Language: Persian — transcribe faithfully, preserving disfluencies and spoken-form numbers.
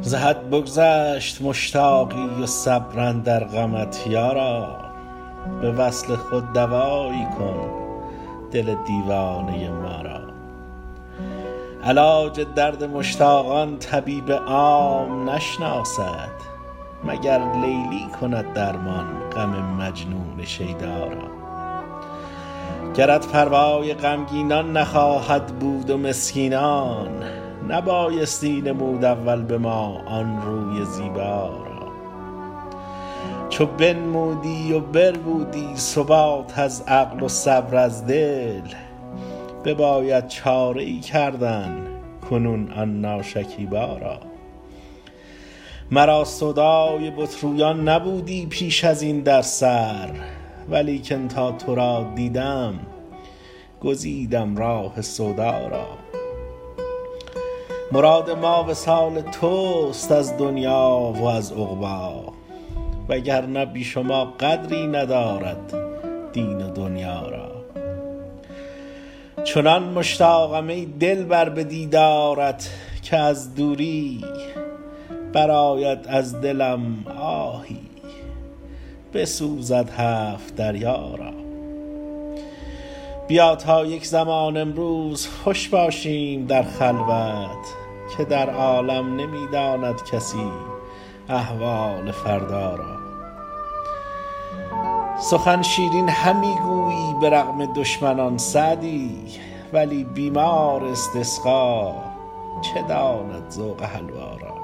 ز حد بگذشت مشتاقی و صبر اندر غمت یارا. به وصل خود دوایی کن دل دیوانه ما را. علاج درد مشتاقان طبیب عام نشناسد، مگر لیلی کند درمان غم مجنون شیدا را. گرت پروای غمگینان نخواهد بود و مسکینان، نبایستی نمود اول به ما آن روی زیبا را. چو بنمودی و بربودی ثبات از عقل و صبر از دل، بباید چاره ای کردن کنون آن ناشکیبا را. مرا سودای بت رویان نبودی پیش از این در سر، ولیکن تا تو را دیدم گزیدم راه سودا را. مراد ما وصال توست از دنیا و از عقبی، وگرنه بی شما قدری ندارد دین و دنیا را. چنان مشتاقم ای دلبر به دیدارت که از دوری برآید از دلم آهی بسوزد هفت دریا را. بیا تا یک زمان امروز خوش باشیم در خلوت، که در عالم نمی داند کسی احوال فردا را. سخن شیرین همی گویی به رغم دشمنان سعدی، ولی بیمار استسقا چه داند ذوق حلوا را.